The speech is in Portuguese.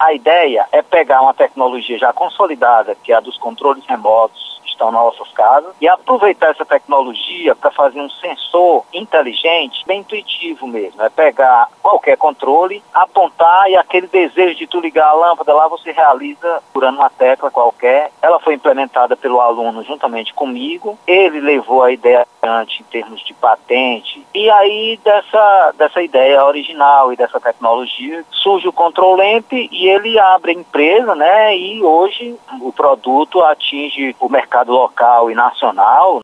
A ideia é pegar uma tecnologia já consolidada, que é a dos controles remotos, que estão nas nossas casas, e aproveitar essa tecnologia para fazer um sensor inteligente, bem intuitivo mesmo. É pegar qualquer controle, apontar e aquele desejo de tu ligar a lâmpada lá, você realiza procurando uma tecla qualquer. Ela foi implementada pelo aluno juntamente comigo. Ele levou a ideia adiante em termos de patente. E aí dessa ideia original e dessa tecnologia surge o Control Lamp e ele abre a empresa, né? E hoje o produto atinge o mercado local e nacional.